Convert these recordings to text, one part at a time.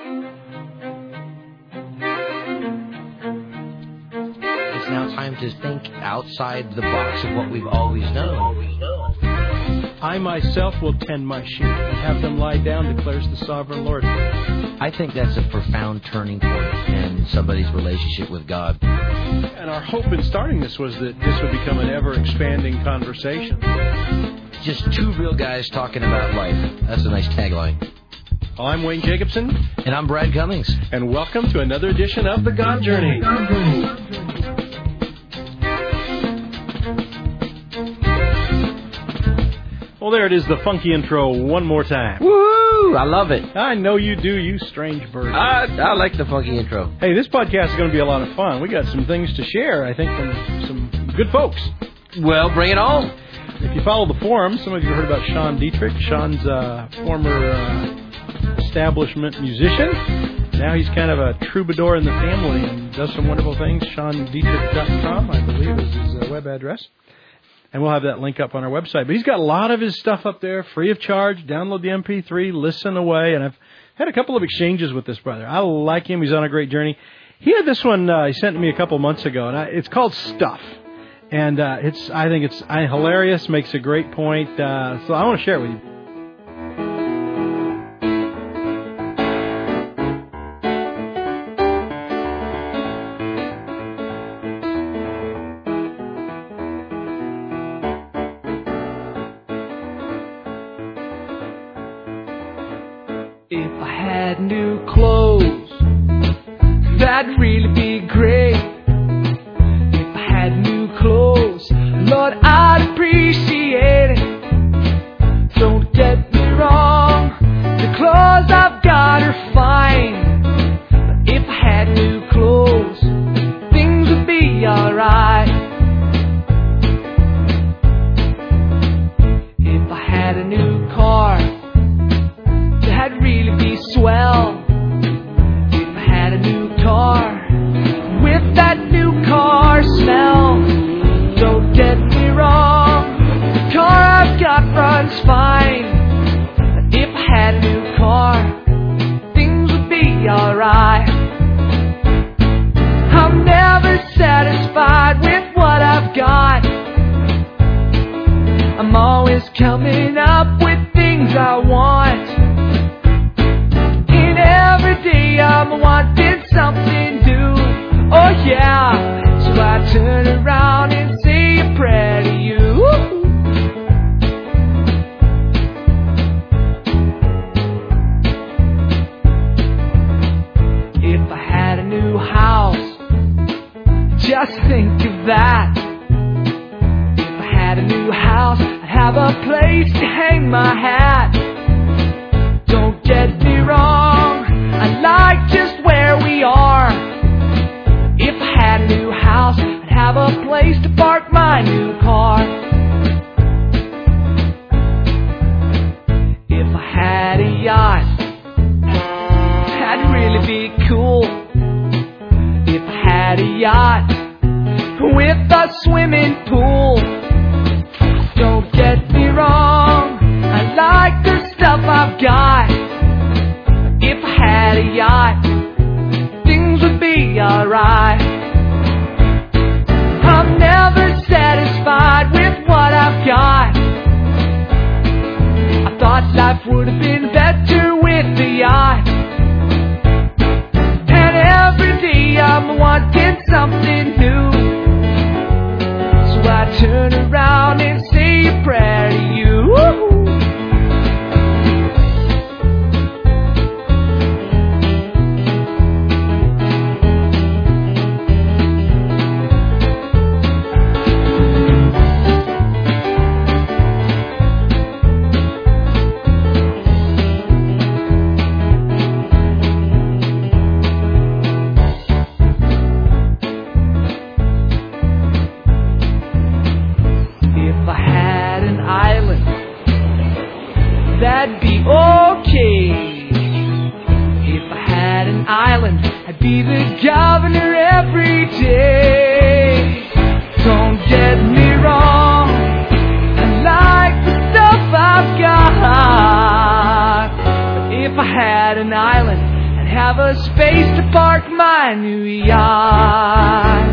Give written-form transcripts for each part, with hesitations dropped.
It's now time to think outside the box of what we've always known. I myself will tend my sheep and have them lie down, declares the sovereign Lord. I think that's a profound turning point in somebody's relationship with God. And our hope in starting this was that this would become an ever-expanding conversation. Just two real guys talking about life. That's a nice tagline. I'm Wayne Jacobson. And I'm Brad Cummings. And welcome to another edition of The God Journey. Well, there it is, the funky intro one more time. Woo! I love it. I know you do, you strange bird. I like the funky intro. Hey, this podcast is going to be a lot of fun. We got some things to share, I think, from some good folks. Well, bring it on. If you follow the forum, some of you heard about Sean Dietrich. Sean's a former establishment musician. Now he's kind of a troubadour in the family and does some wonderful things. SeanDietrich.com, I believe, is his web address. And we'll have that link up on our website. But he's got a lot of his stuff up there, free of charge. Download the MP3, listen away. And I've had a couple of exchanges with this brother. I like him. He's on a great journey. He had this one he sent to me a couple months ago, and it's called Stuff. And I think it's hilarious, makes a great point. So I want to share it with you. If I had new clothes, that'd really be great. If I had new clothes, Lord, I'd appreciate it. Don't get me wrong, the clothes I've got are fine. But if I had new clothes, things would be alright. If I had a new car, that'd really be swell. If I had a new car with that new car smell. Don't get me wrong, the car I've got runs fine. But if I had a new car, things would be alright. I'm never satisfied with what I've got. I'm always coming up with things I want. Every day I'm wanting something new. Oh yeah, so I turn around and say a prayer to you. If I had a new house, just think of that. If I had a new house, I'd have a place to hang my hat. Don't get me wrong, I like just where we are. If I had a new house, I'd have a place to park my new car. If I had a yacht, that'd really be cool. If I had a yacht with a swimming pool. Don't get me wrong, I like the stuff I've got. If I had a yacht, things would be alright. I'm never satisfied with what I've got. I thought life would have been better with the yacht. And every day I'm wanting something new. So I turn around and say a prayer to you. Woo-hoo. That'd be okay. If I had an island, I'd be the governor every day. Don't get me wrong, I like the stuff I've got. But if I had an island, I'd and have a space to park my new yacht.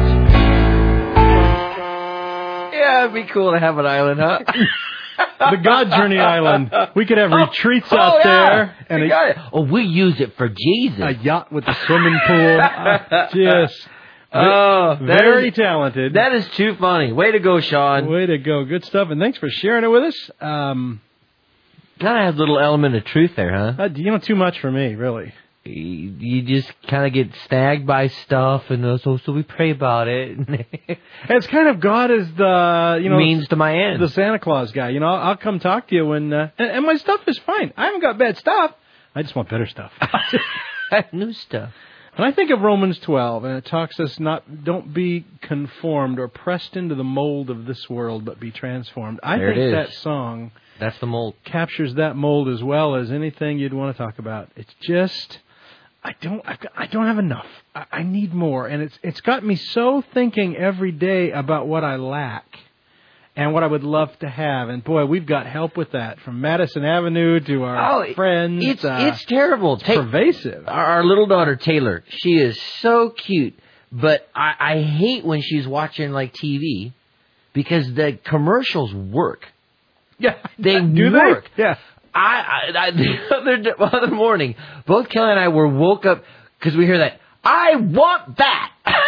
Yeah, it'd be cool to have an island, huh? The God Journey Island. We could have retreats out there. And we use it for Jesus. A yacht with a swimming pool. Just very talented. That is too funny. Way to go, Sean. Way to go. Good stuff. And thanks for sharing it with us. Kind of has a little element of truth there, huh? Too much for me, really. You just kind of get snagged by stuff, and so we pray about it. It's kind of God is the means to my end, the Santa Claus guy. I'll come talk to you when and my stuff is fine. I haven't got bad stuff. I just want better stuff, new stuff. And I think of Romans 12, and it talks us don't be conformed or pressed into the mold of this world, but be transformed. I think that song, that's the mold, captures that mold as well as anything you'd want to talk about. It's just. I don't have enough. I need more, and it's got me so thinking every day about what I lack and what I would love to have. And boy, we've got help with that, from Madison Avenue to our friends. It's terrible. It's pervasive. Our little daughter Taylor, she is so cute, but I hate when she's watching like TV because the commercials work. Yeah, they work. Yeah. The other morning, both Kelly and I woke up because we hear that, I want that.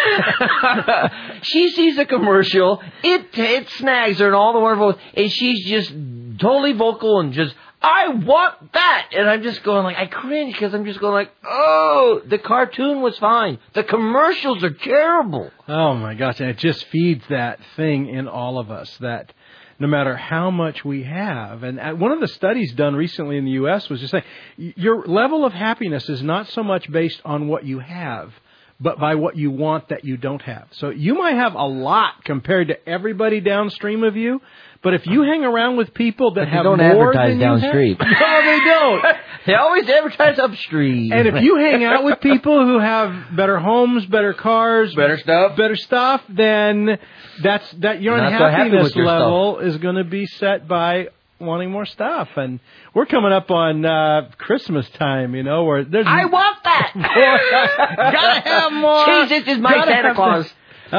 She sees a commercial, it snags her and all the wonderful, and she's just totally vocal and just, I want that. And I'm just going like, I cringe because I'm just going like, oh, the cartoon was fine. The commercials are terrible. Oh my gosh, and it just feeds that thing in all of us that no matter how much we have. And one of the studies done recently in the U.S. was just saying, your level of happiness is not so much based on what you have, but by what you want that you don't have. So you might have a lot compared to everybody downstream of you, but if you hang around with people that have more than you have... They don't advertise downstream. No, they don't. They always advertise upstream. And if you hang out with people who have better homes, better cars... better stuff, then your unhappiness level is going to be set by wanting more stuff. And we're coming up on Christmas time, where there's... I want that! Gotta have more! Jesus is my Santa Claus.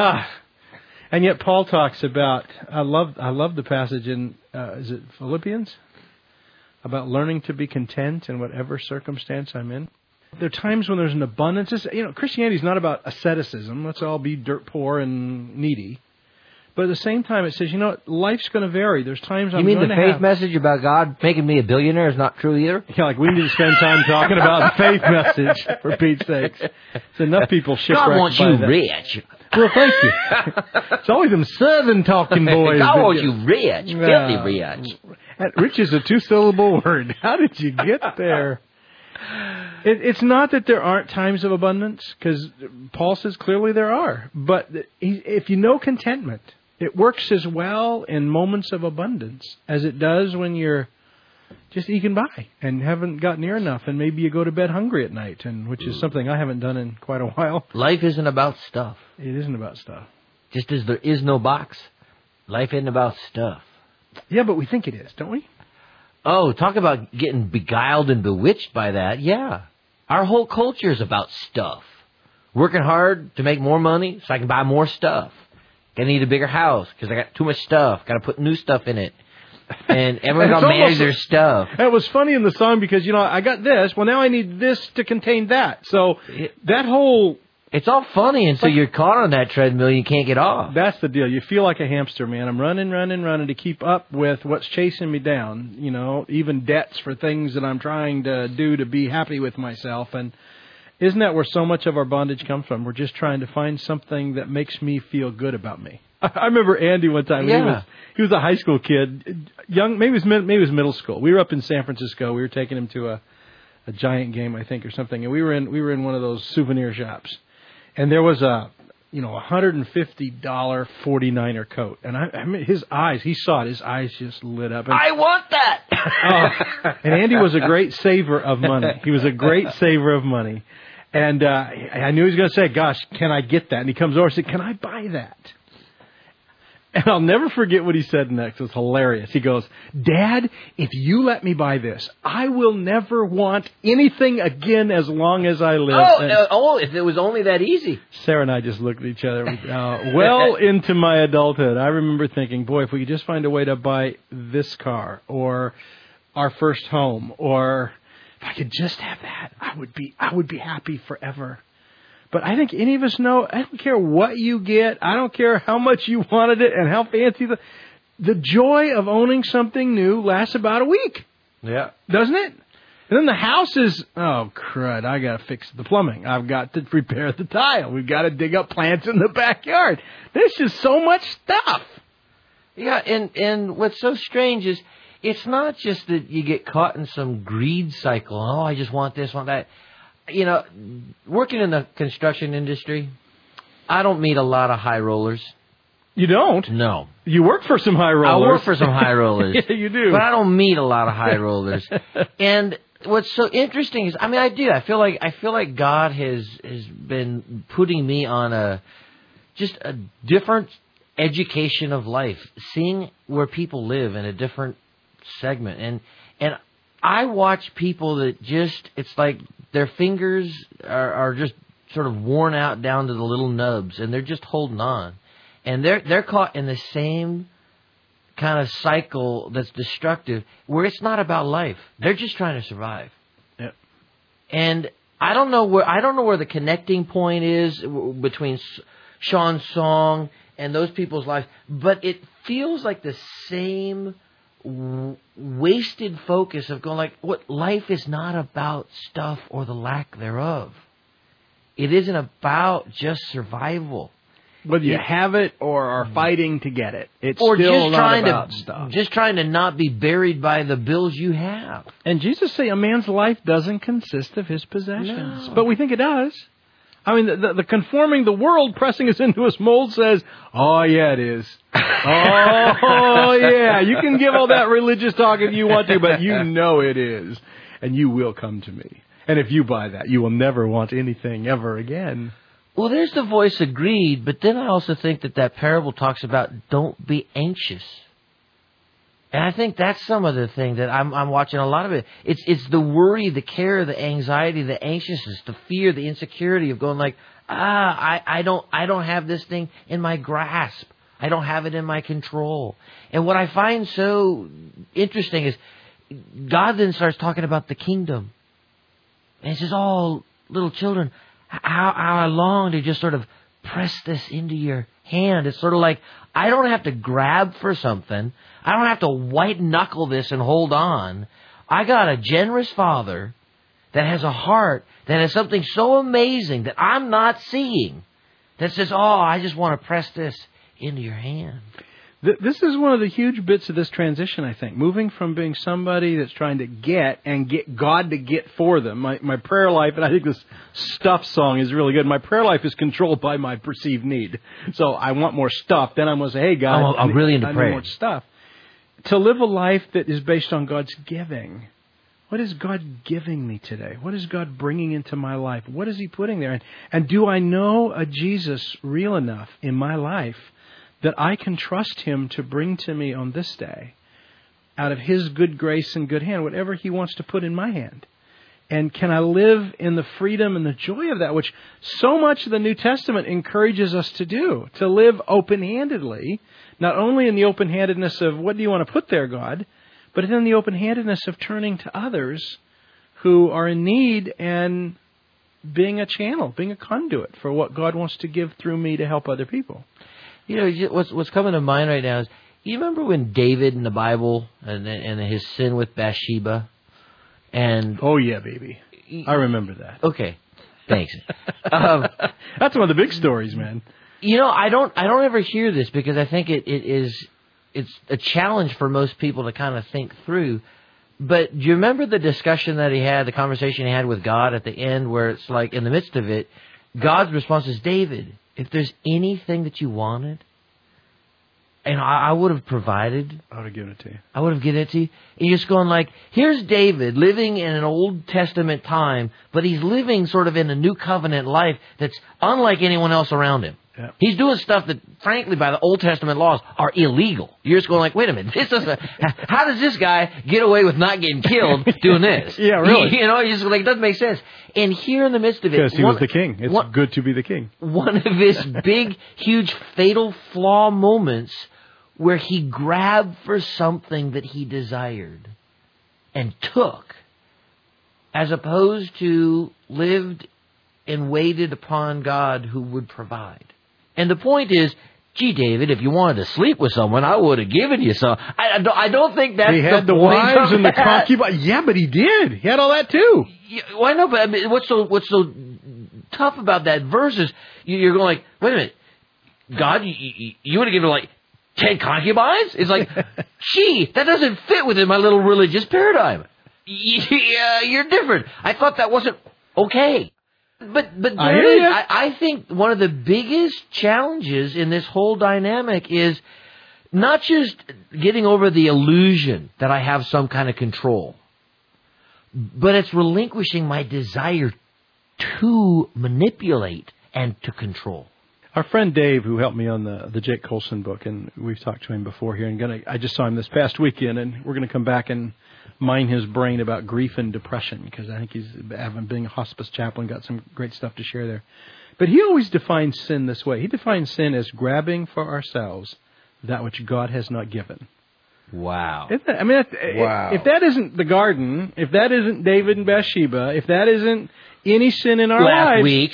And yet Paul talks about, I love the passage in, is it Philippians? About learning to be content in whatever circumstance I'm in. There are times when there's an abundance. Christianity is not about asceticism. Let's all be dirt poor and needy. But at the same time, it says, life's going to vary. There's times I'm going to have... You mean the faith message about God making me a billionaire is not true either? Yeah, like we need to spend time talking about the faith message, for Pete's sakes. There's enough people shipwrecked by that. God wants you rich. Well, thank you. It's always them southern talking boys. God wants you rich, filthy rich. Rich is a two-syllable word. How did you get there? It's not that there aren't times of abundance, because Paul says clearly there are. But if you know contentment, it works as well in moments of abundance as it does when you're just eking by and haven't got near enough, and maybe you go to bed hungry at night, which is something I haven't done in quite a while. Life isn't about stuff. It isn't about stuff. Just as there is no box, life isn't about stuff. Yeah, but we think it is, don't we? Oh, talk about getting beguiled and bewitched by that. Yeah. Our whole culture is about stuff. Working hard to make more money so I can buy more stuff. Gonna need a bigger house because I got too much stuff. Gotta put new stuff in it. And everyone's got to manage their stuff. It was funny in the song because, I got this. Well, now I need this to contain that. So that whole... It's all funny until you're caught on that treadmill and you can't get off. That's the deal. You feel like a hamster, man. I'm running to keep up with what's chasing me down. Even debts for things that I'm trying to do to be happy with myself. And isn't that where so much of our bondage comes from? We're just trying to find something that makes me feel good about me. I remember Andy one time. Yeah. He was a high school kid, young. Maybe it was middle school. We were up in San Francisco. We were taking him to a Giant game, I think, or something. And we were in one of those souvenir shops, and there was a $150 49er coat. And I mean, his eyes, he saw it. His eyes just lit up. And, I want that. And Andy was a great saver of money. He was a great saver of money. And I knew he was going to say, "Gosh, can I get that?" And he comes over and said, "Can I buy that?" And I'll never forget what he said next. It was hilarious. He goes, Dad, if you let me buy this, I will never want anything again as long as I live. If it was only that easy. Sarah and I just looked at each other well into my adulthood. I remember thinking, boy, if we could just find a way to buy this car or our first home, or if I could just have that, I would be happy forever. But I think any of us know, I don't care what you get, I don't care how much you wanted it and how fancy the joy of owning something new lasts about a week. Yeah. Doesn't it? And then the house is, oh, crud, I got to fix the plumbing. I've got to repair the tile. We've got to dig up plants in the backyard. There's just so much stuff. Yeah, and what's so strange is it's not just that you get caught in some greed cycle. Oh, I just want this, want that. You know, working in the construction industry, I don't meet a lot of high rollers. You don't? No. You work for some high rollers. I work for some high rollers. Yeah, you do. But I don't meet a lot of high rollers. And what's so interesting is, I do. I feel like God has been putting me on a different education of life, seeing where people live in a different segment. And I watch people that it's like their fingers are just sort of worn out down to the little nubs, and they're just holding on. And they're caught in the same kind of cycle that's destructive, where it's not about life. They're just trying to survive. Yep. And I don't know where the connecting point is between Sean's song and those people's lives, but it feels like the same wasted focus of going like, what life is not about stuff or the lack thereof. It isn't about just survival. Whether you have it or are fighting to get it, it's or still just not about stuff. Just trying to not be buried by the bills you have. And Jesus say a man's life doesn't consist of his possessions, No. but we think it does. I mean, the conforming the world, pressing us into its mold says, oh, yeah, it is. Oh, yeah, you can give all that religious talk if you want to, but you know it is. And you will come to me. And if you buy that, you will never want anything ever again. Well, there's the voice of greed, but then I also think that parable talks about don't be anxious. And I think that's some of the thing that I'm watching a lot of it. It's the worry, the care, the anxiety, the anxiousness, the fear, the insecurity of going like, I don't have this thing in my grasp. I don't have it in my control. And what I find so interesting is God then starts talking about the kingdom. And he says, oh, little children, how I long to just sort of press this into your hand. It's sort of like, I don't have to grab for something. I don't have to white knuckle this and hold on. I got a generous Father that has a heart that has something so amazing that I'm not seeing that says, oh, I just want to press this into your hand. This is one of the huge bits of this transition, I think. Moving from being somebody that's trying to get and get God to get for them. My prayer life, and I think this stuff song is really good. My prayer life is controlled by my perceived need. So I want more stuff. Then I'm going to say, hey, God, I'm really into I prayer. need more stuff. To live a life that is based on God's giving. What is God giving me today? What is God bringing into my life? What is He putting there? And do I know a Jesus real enough in my life that I can trust Him to bring to me on this day, out of His good grace and good hand, whatever He wants to put in my hand? And can I live in the freedom and the joy of that, which so much of the New Testament encourages us to do, to live open-handedly, not only in the open-handedness of what do you want to put there, God, but in the open-handedness of turning to others who are in need and being a channel, being a conduit for what God wants to give through me to help other people. You know, what's coming to mind right now is, you remember when David in the Bible and his sin with Bathsheba? And oh, yeah, baby. I remember that. Okay. Thanks. That's one of the big stories, man. You know, I don't ever hear this because I think it's a challenge for most people to kind of think through. But do you remember the discussion that he had, the conversation he had with God at the end, where it's like in the midst of it, God's response is, David, if there's anything that you wanted, and I would have provided. I would have given it to you. I would have given it to you. And you're just going like, here's David living in an Old Testament time, but he's living sort of in a new covenant life that's unlike anyone else around him. Yeah. He's doing stuff that, frankly, by the Old Testament laws, are illegal. You're just going like, wait a minute, this doesn't. How does this guy get away with not getting killed doing this? Yeah, really. You're just like, it doesn't make sense. And here in the midst of it, Because he was the king. It's good to be the king. One of his big, huge, fatal flaw moments where he grabbed for something that he desired and took, as opposed to lived and waited upon God who would provide. And the point is, gee, David, if you wanted to sleep with someone, I would have given you some. I don't think that's he had the wives and the concubines. Yeah, but he did. He had all that too. Yeah, well, I know, but I mean, what's so tough about that verse is you're going like, wait a minute, God, you would have given like 10 concubines? It's like, gee, that doesn't fit within my little religious paradigm. Yeah, you're different. I thought that wasn't okay. But I think one of the biggest challenges in this whole dynamic is not just getting over the illusion that I have some kind of control, but it's relinquishing my desire to manipulate and to control. Our friend Dave, who helped me on the Jake Colson book, and we've talked to him before here, and I just saw him this past weekend, and we're going to come back and mine his brain about grief and depression, because I think he's, having been a hospice chaplain, got some great stuff to share there. But he always defines sin this way. He defines sin as grabbing for ourselves that which God has not given. Wow. I mean, if that isn't the garden, if that isn't David and Bathsheba, if that isn't any sin in our lives, week.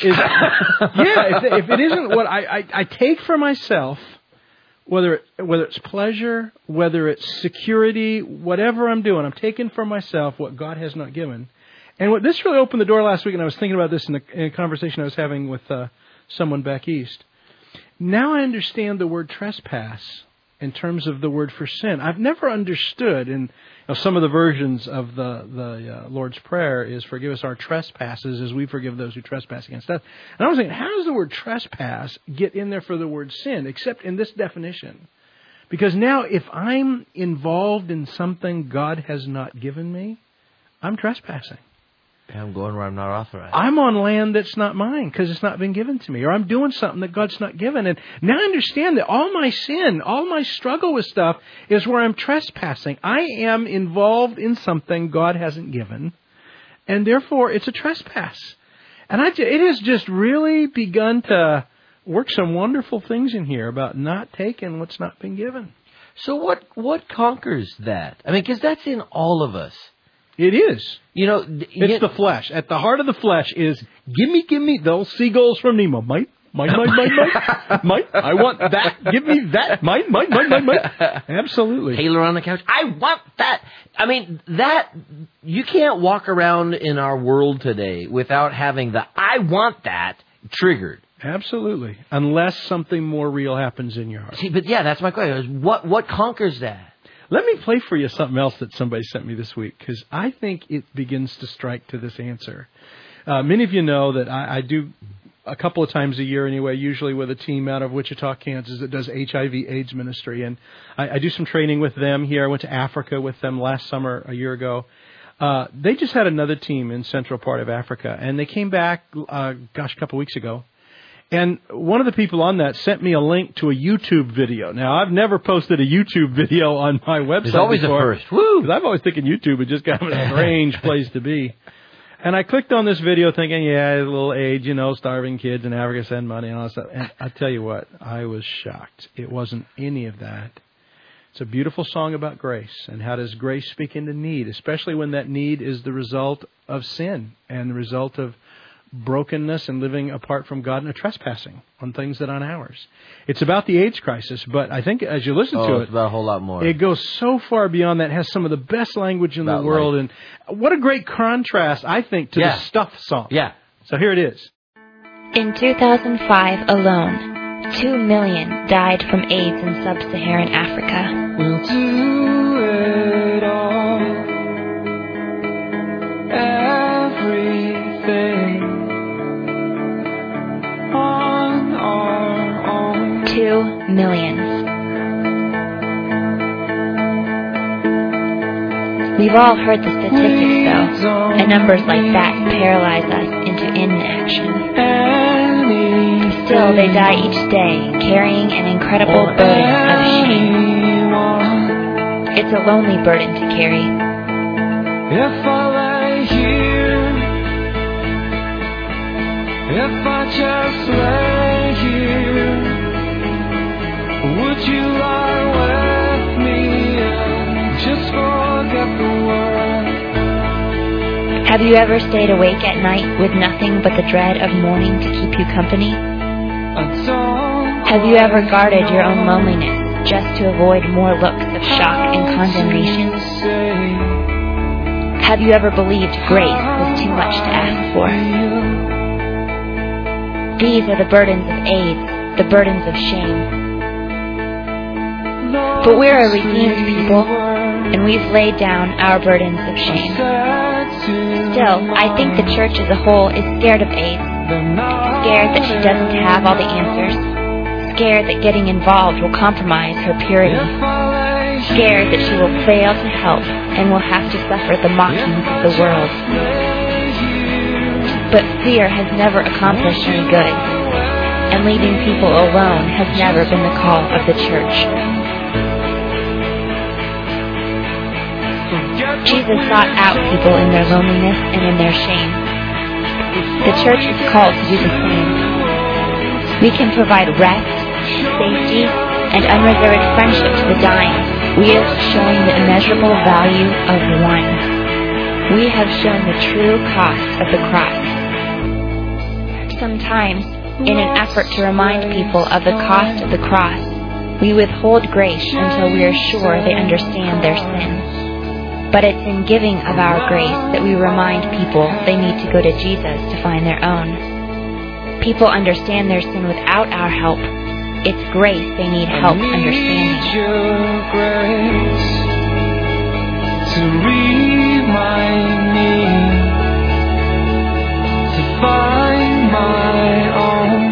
if it isn't what I take for myself, whether it's pleasure, whether it's security, whatever I'm doing, I'm taking for myself what God has not given. And what this really opened the door last week, and I was thinking about this in a conversation I was having with someone back east. Now I understand the word trespass in terms of the word for sin. I've never understood, and some of the versions of the Lord's Prayer is forgive us our trespasses as we forgive those who trespass against us. And I was thinking, how does the word trespass get in there for the word sin, except in this definition? Because now if I'm involved in something God has not given me, I'm trespassing. I'm going where I'm not authorized. I'm on land that's not mine because it's not been given to me. Or I'm doing something that God's not given. And now I understand that all my sin, all my struggle with stuff is where I'm trespassing. I am involved in something God hasn't given. And therefore, it's a trespass. And it has just really begun to work some wonderful things in here about not taking what's not been given. So what conquers that? I mean, because that's in all of us. It is. It's the flesh. At the heart of the flesh is, gimme, those seagulls from Nemo. Mine. Mine. I want that. Give me that. Mine. Absolutely. Taylor on the couch. I want that. I mean, you can't walk around in our world today without having the I want that triggered. Absolutely. Unless something more real happens in your heart. See, but yeah, that's my question. What conquers that? Let me play for you something else that somebody sent me this week, because I think it begins to strike to this answer. Many of you know that I do a couple of times a year anyway, usually with a team out of Wichita, Kansas that does HIV/AIDS ministry. And I do some training with them here. I went to Africa with them last summer, a year ago. They just had another team in central part of Africa, and they came back, a couple weeks ago. And one of the people on that sent me a link to a YouTube video. Now, I've never posted a YouTube video on my website It's always before, a first. Woo! Because I've always thinking YouTube is just kind of a strange place to be. And I clicked on this video thinking, yeah, a little age, starving kids in Africa send money and all that stuff. And I tell you what, I was shocked. It wasn't any of that. It's a beautiful song about grace. And how does grace speak into need, especially when that need is the result of sin and the result of brokenness and living apart from God and a trespassing on things that aren't ours. It's about the AIDS crisis, but I think as you listen to it's about a whole lot more. It goes so far beyond that. It has some of the best language in the world, and what a great contrast, I think, to the Stuff song. Yeah. So here it is. In 2005 alone, 2 million died from AIDS in sub-Saharan Africa. We'll do it all. Everything. On our own. 2 million. We've all heard the statistics, though, and numbers like that paralyze us into inaction. Still, Still, they die each day, carrying an incredible burden of shame. It's a lonely burden to carry. If I lay here, if I just lay here, would you lie with me and just forget the world? Have you ever stayed awake at night with nothing but the dread of morning to keep you company? Have you ever guarded your own loneliness just to avoid more looks of shock and condemnation? Have you ever believed grace was too much to ask for? These are the burdens of AIDS, the burdens of shame. But we're a redeemed people, and we've laid down our burdens of shame. Still, I think the church as a whole is scared of AIDS, scared that she doesn't have all the answers, scared that getting involved will compromise her purity, scared that she will fail to help and will have to suffer the mockings of the world. But fear has never accomplished any good, and leaving people alone has never been the call of the church. Jesus sought out people in their loneliness and in their shame. The church is called to do the same. We can provide rest, safety, and unreserved friendship to the dying. We have shown the immeasurable value of one. We have shown the true cost of the cross. Sometimes, in an effort to remind people of the cost of the cross, we withhold grace until we are sure they understand their sin. But it's in giving of our grace that we remind people they need to go to Jesus to find their own. People understand their sin without our help. It's grace they need help understanding. Your grace to remind me to find my own.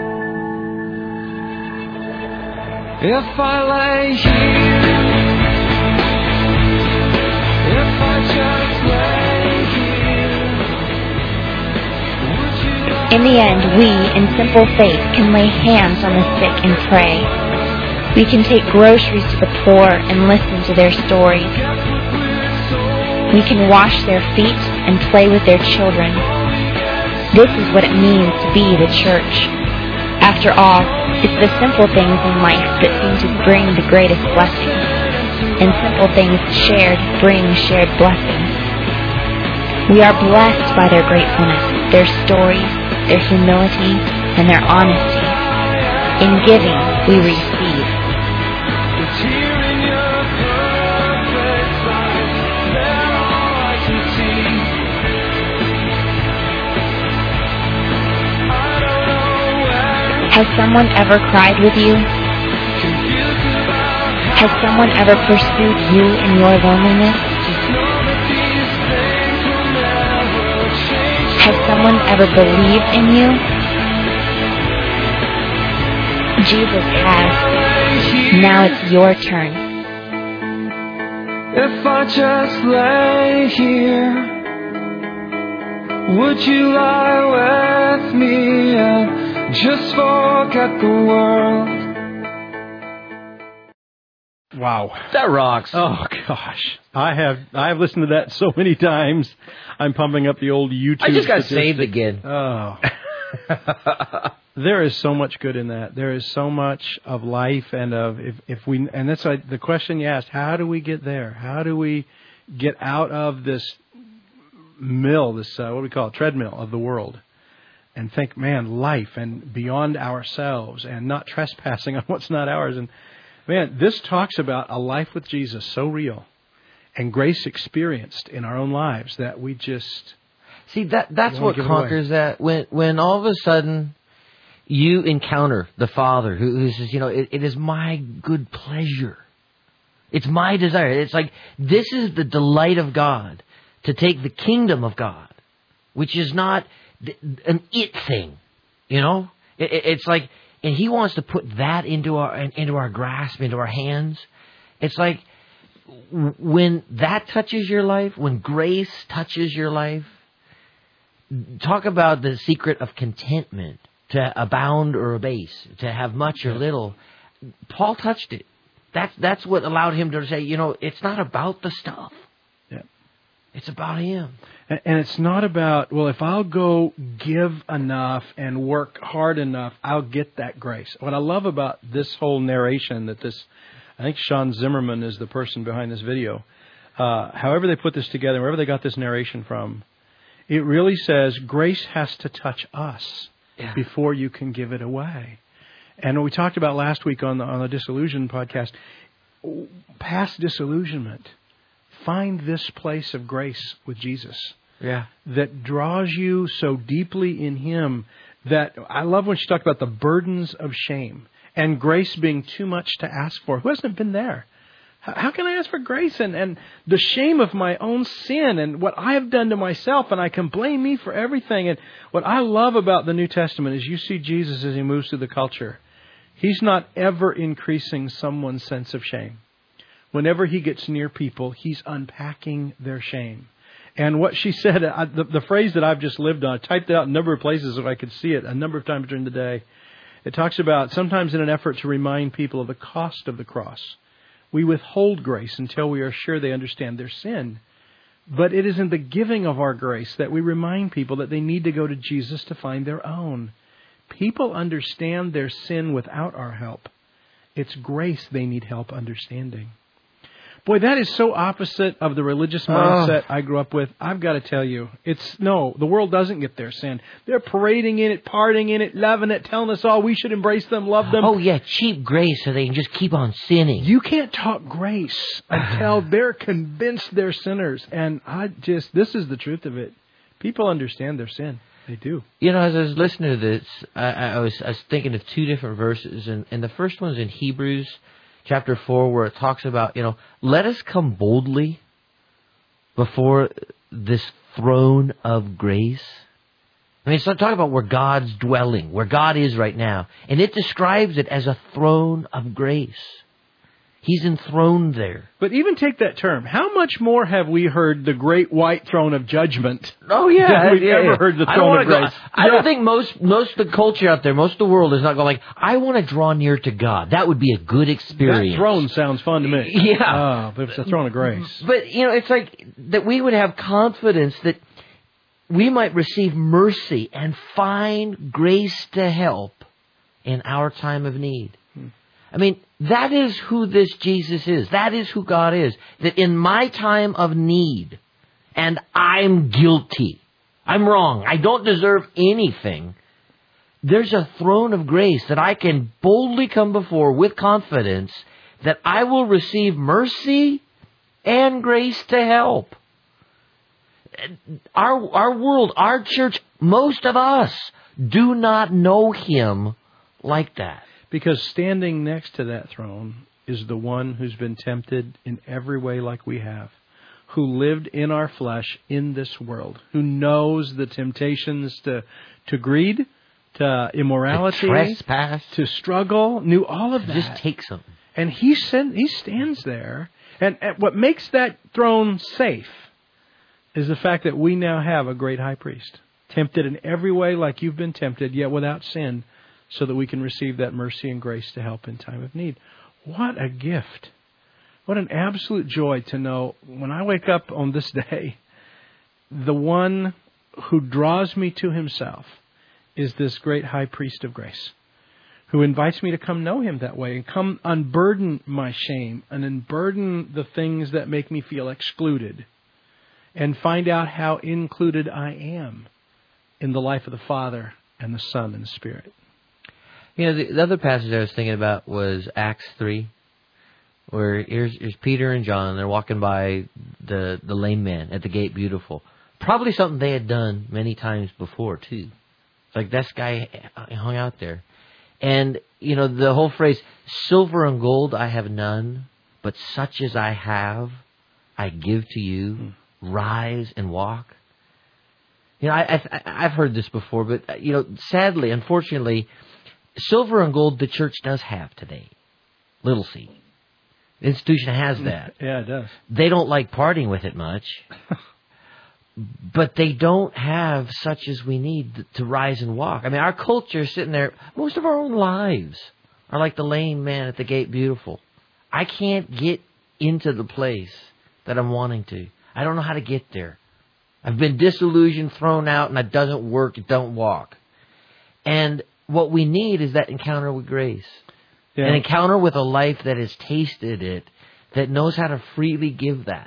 If I lay here, if I just lay here, would you like In the end, we, in simple faith, can lay hands on the sick and pray. We can take groceries to the poor and listen to their stories. We can wash their feet and play with their children. This is what it means to be the church. After all, it's the simple things in life that seem to bring the greatest blessings. And simple things shared bring shared blessings. We are blessed by their gratefulness, their stories, their humility, and their honesty. In giving, we receive. It's here in your perfect light, they're all I can see. I don't know where, Has someone ever cried with you? confused about Has someone ever pursued you in your loneliness? know that these things will never change. Has someone ever believed in you? Jesus has. Now it's your turn. If I just lay here, would you lie with me and just forget the world? Wow. That rocks. Oh gosh, I have listened to that so many times. I'm pumping up the old YouTube. I just got statistic. saved again. Oh, there is so much good in that. There is so much of life and of if we and that's like the question you asked. How do we get there? How do we get out of this mill, this what do we call it, treadmill of the world, and think, man, life and beyond ourselves, and not trespassing on what's not ours. And man, this talks about a life with Jesus so real and grace experienced in our own lives that we just... See, that's You what wanna give it conquers that. When all of a sudden you encounter the Father who says, it is my good pleasure. It's my desire. It's like, this is the delight of God, to take the kingdom of God, which is not an it thing, It's like, and He wants to put that into our grasp, into our hands. It's like, when that touches your life, when grace touches your life, talk about the secret of contentment. to abound or abase, to have much or little. Paul touched it. That's what allowed him to say, it's not about the stuff. Yeah. It's about him. And it's not about, well, if I'll go give enough and work hard enough, I'll get that grace. What I love about this whole narration I think Sean Zimmerman is the person behind this video. However they put this together, wherever they got this narration from, it really says grace has to touch us before you can give it away. And we talked about last week on the Disillusioned podcast, past disillusionment, find this place of grace with Jesus. Yeah. That draws you so deeply in Him that I love when she talked about the burdens of shame and grace being too much to ask for. Who hasn't been there? How can I ask for grace and the shame of my own sin and what I have done to myself, and I can blame me for everything. And what I love about the New Testament is you see Jesus as He moves through the culture. He's not ever increasing someone's sense of shame. Whenever He gets near people, He's unpacking their shame. And what she said, the phrase that I've just lived on, I typed it out in a number of places so I could see it a number of times during the day. It talks about sometimes in an effort to remind people of the cost of the cross, we withhold grace until we are sure they understand their sin. But it is in the giving of our grace that we remind people that they need to go to Jesus to find their own. People understand their sin without our help. It's grace they need help understanding. Boy, that is so opposite of the religious mindset I grew up with. I've got to tell you, the world doesn't get their sin. They're parading in it, partying in it, loving it, telling us all we should embrace them, love them. Oh, yeah, cheap grace so they can just keep on sinning. You can't talk grace until they're convinced they're sinners. And this is the truth of it. People understand their sin. They do. As I was listening to this, I was thinking of two different verses. And the first one's in Hebrews chapter 4, where it talks about, let us come boldly before this throne of grace. I mean, it's not talking about where God's dwelling, where God is right now. And it describes it as a throne of grace. He's enthroned there. But even take that term. How much more have we heard the great white throne of judgment? Oh, yeah. Than we've ever heard the throne of grace. I don't think most of the culture out there, most of the world is not going like, I want to draw near to God. That would be a good experience. That throne sounds fun to me. Yeah. But it's a throne of grace. But, it's like that we would have confidence that we might receive mercy and find grace to help in our time of need. I mean, that is who this Jesus is. That is who God is. That in my time of need, and I'm guilty, I'm wrong, I don't deserve anything, there's a throne of grace that I can boldly come before with confidence that I will receive mercy and grace to help. Our world, our church, most of us do not know Him like that. Because standing next to that throne is the one who's been tempted in every way like we have, who lived in our flesh in this world, who knows the temptations to greed, to immorality, to trespass, to struggle, knew all of that. Just take something. And he stands there. And what makes that throne safe is the fact that we now have a great high priest, tempted in every way like you've been tempted, yet without sin, so that we can receive that mercy and grace to help in time of need. What a gift. What an absolute joy to know when I wake up on this day, the one who draws me to Himself is this great high priest of grace, who invites me to come know Him that way and come unburden my shame and unburden the things that make me feel excluded and find out how included I am in the life of the Father and the Son and the Spirit. The other passage I was thinking about was Acts 3, where here's Peter and John, and they're walking by the lame man at the gate beautiful. Probably something they had done many times before, too. It's like this guy hung out there. And, the whole phrase, silver and gold I have none, but such as I have, I give to you. Rise and walk. I've heard this before, but, sadly, unfortunately, silver and gold the church does have today. Little C. The institution has that. Yeah, it does. They don't like partying with it much. but they don't have such as we need to rise and walk. I mean, our culture is sitting there, most of our own lives are like the lame man at the gate beautiful. I can't get into the place that I'm wanting to. I don't know how to get there. I've been disillusioned, thrown out, and it doesn't work, it don't walk. And what we need is that encounter with grace. Yeah. An encounter with a life that has tasted it, that knows how to freely give that.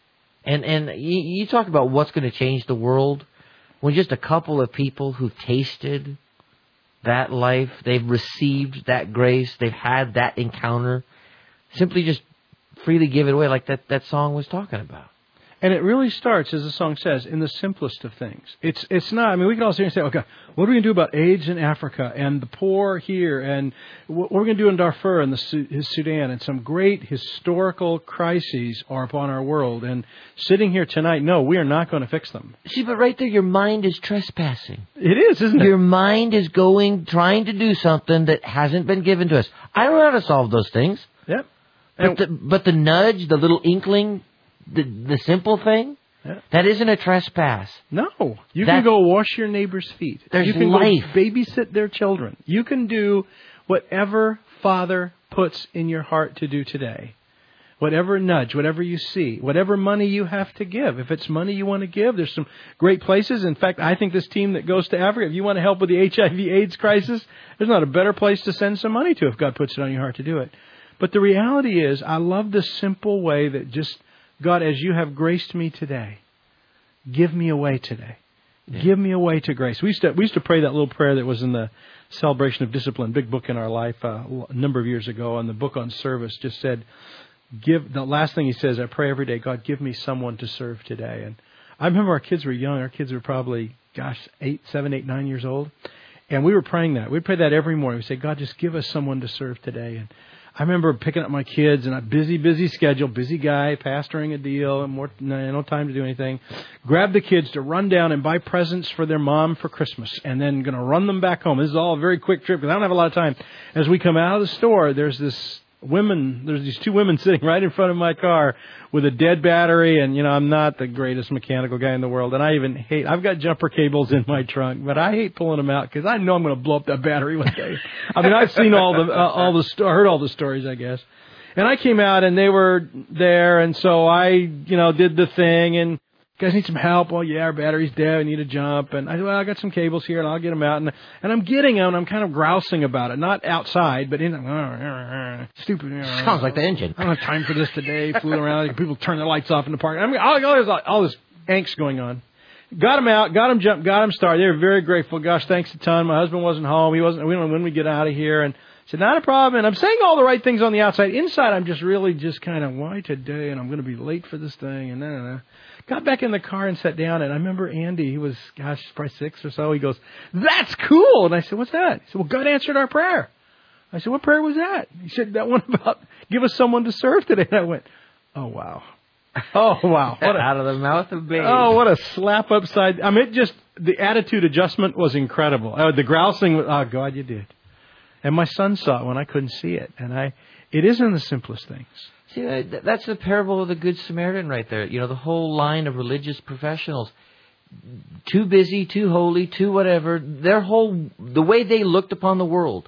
And you talk about what's going to change the world. When just a couple of people who've tasted that life, they've received that grace, they've had that encounter, simply just freely give it away like that song was talking about. And it really starts, as the song says, in the simplest of things. It's not, I mean, we can all sit here and say, okay, what are we going to do about AIDS in Africa and the poor here and what we're going to do in Darfur and the Sudan, and some great historical crises are upon our world. And sitting here tonight, no, we are not going to fix them. See, but right there, your mind is trespassing. It is, isn't it? Your mind is trying to do something that hasn't been given to us. I don't know how to solve those things. Yep. But the nudge, the little inkling, the simple thing, that isn't a trespass. No. You can go wash your neighbor's feet. There's you can life. Go babysit their children. You can do whatever Father puts in your heart to do today. Whatever nudge, whatever you see, whatever money you have to give. If it's money you want to give, there's some great places. In fact, I think this team that goes to Africa, if you want to help with the HIV/AIDS crisis, there's not a better place to send some money to if God puts it on your heart to do it. But the reality is, I love the simple way that just, God, as you have graced me today, give me away today. Yeah. Give me away to grace. We used to pray that little prayer that was in the Celebration of Discipline, big book in our life a number of years ago, and the book on service just said, the last thing he says, I pray every day, God, give me someone to serve today. And I remember our kids were young. Our kids were probably, 7, 8, 9 years old. And we were praying that. We'd pray that every morning. We'd say, God, just give us someone to serve today. And I remember picking up my kids and a busy schedule, busy guy, pastoring a deal, and no time to do anything. Grab the kids to run down and buy presents for their mom for Christmas, and then going to run them back home. This is all a very quick trip because I don't have a lot of time. As we come out of the store, there's these two women sitting right in front of my car with a dead battery, and I'm not the greatest mechanical guy in the world, and I've got jumper cables in my trunk, but I hate pulling them out because I know I'm going to blow up that battery one day. I mean, I've seen heard all the stories, I guess. And I came out and they were there, and so I, did the thing, and you guys need some help? Well, yeah, our battery's dead. We need a jump. And I said, well, I got some cables here, and I'll get them out. And I'm getting them, and I'm kind of grousing about it. Not outside, but in stupid. Sounds like the engine. I don't have time for this today. Fooling around. People turn their lights off in the park. I mean, all this angst going on. Got them out, got them jumped, got them started. They were very grateful. Gosh, thanks a ton. My husband wasn't home. We don't know when we get out of here. And I said, not a problem. And I'm saying all the right things on the outside. Inside, I'm just really kind of, why today? And I'm going to be late for this thing. And got back in the car and sat down, and I remember Andy, he was, probably 6 or so. He goes, that's cool. And I said, what's that? He said, well, God answered our prayer. I said, what prayer was that? He said, that one about give us someone to serve today. And I went, oh, wow. Oh, wow. Out of the mouth of babes. Oh, what a slap upside. I mean, the attitude adjustment was incredible. The grousing, oh, God, you did. And my son saw it when I couldn't see it. And it is in the simplest things. See, that's the parable of the Good Samaritan right there. The whole line of religious professionals. Too busy, too holy, too whatever. The way they looked upon the world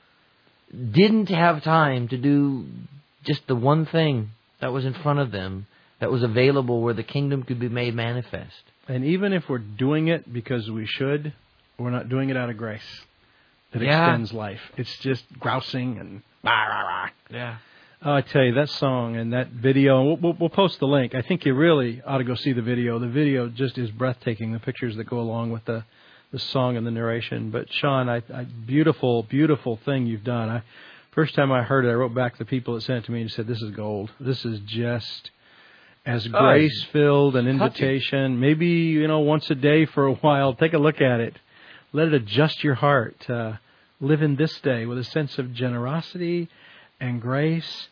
didn't have time to do just the one thing that was in front of them, that was available where the kingdom could be made manifest. And even if we're doing it because we should, we're not doing it out of grace that extends life. It's just grousing and rah, rah, rah. Yeah. Oh, I tell you, that song and that video, we'll post the link. I think you really ought to go see the video. The video just is breathtaking, the pictures that go along with the song and the narration. But, Sean, beautiful, beautiful thing you've done. First time I heard it, I wrote back to the people that sent it to me and said, this is gold. This is just as grace-filled an invitation. Maybe, once a day for a while, take a look at it. Let it adjust your heart. Live in this day with a sense of generosity and grace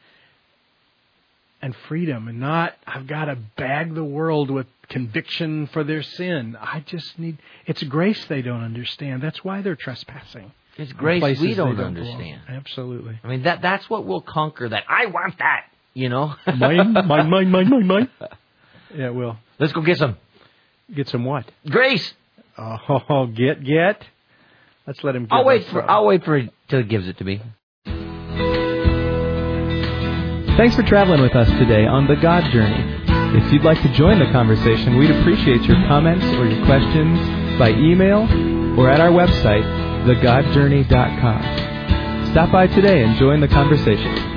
and freedom, and not, I've got to bag the world with conviction for their sin. It's grace they don't understand. That's why they're trespassing. It's grace we don't understand. Absolutely. I mean, that's what will conquer that. I want that, Mine. Yeah, it will. Let's go get some. Get some what? Grace. Oh, get. Let's let him. I'll wait for it till he gives it to me. Thanks for traveling with us today on The God Journey. If you'd like to join the conversation, we'd appreciate your comments or your questions by email or at our website, thegodjourney.com. Stop by today and join the conversation.